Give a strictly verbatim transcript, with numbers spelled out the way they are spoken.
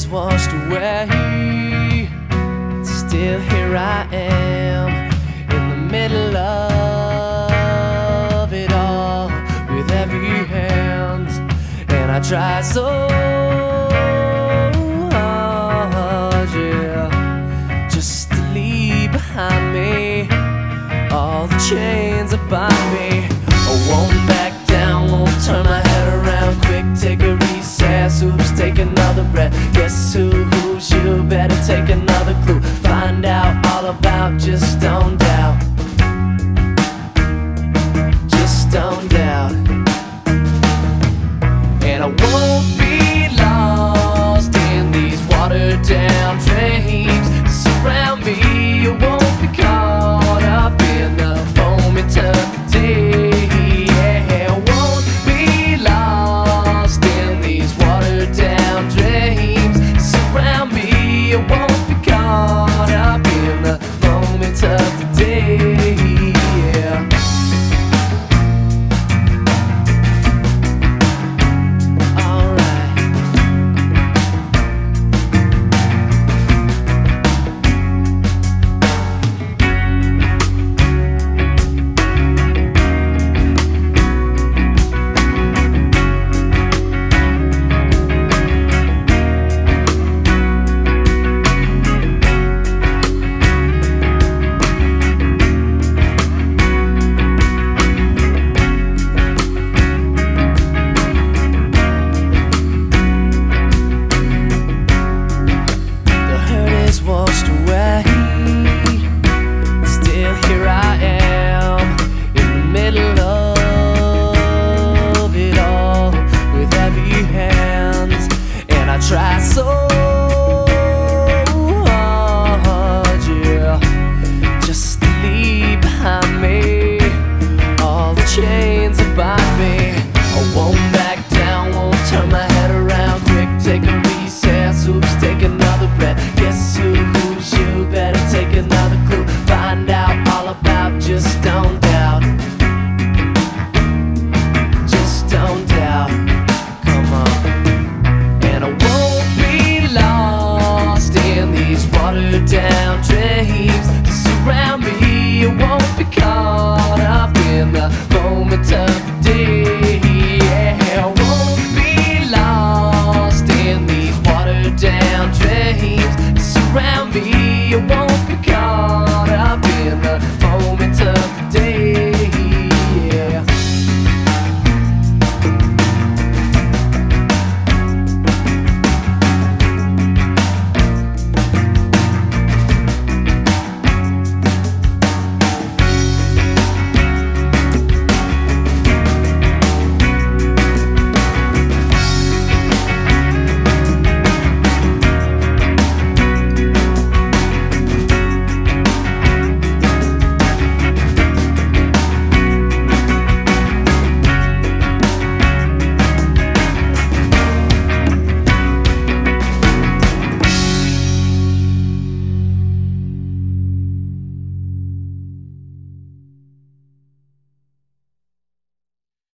washed away, still here I am in the middle of it all, with heavy hands. And I try so hard, yeah, just to leave behind me all the chains that bind me. I won't back down, won't turn my head around. Quick, take a recess, oops, take another breath. Guess who, who's you? Better take another clue. Find out all about, just don't doubt. Just don't doubt. And I won't be lost in these watered down dreams that surround me. You won't be caught up in the moment of the day. Of the day, yeah. Washed away, still here I am in the middle of it all, with heavy hands. And I try so hard, yeah, just to leave behind me all the chains that bind me. I won't back down, won't turn my head around. Quick, take a recess, oops, take another breath. Guess who, who's you? Better take another clue. Find out all about, just don't doubt. Just don't doubt. Come on. And I won't be lost in these watered down dreams that surround me. You won't be caught up in the moment of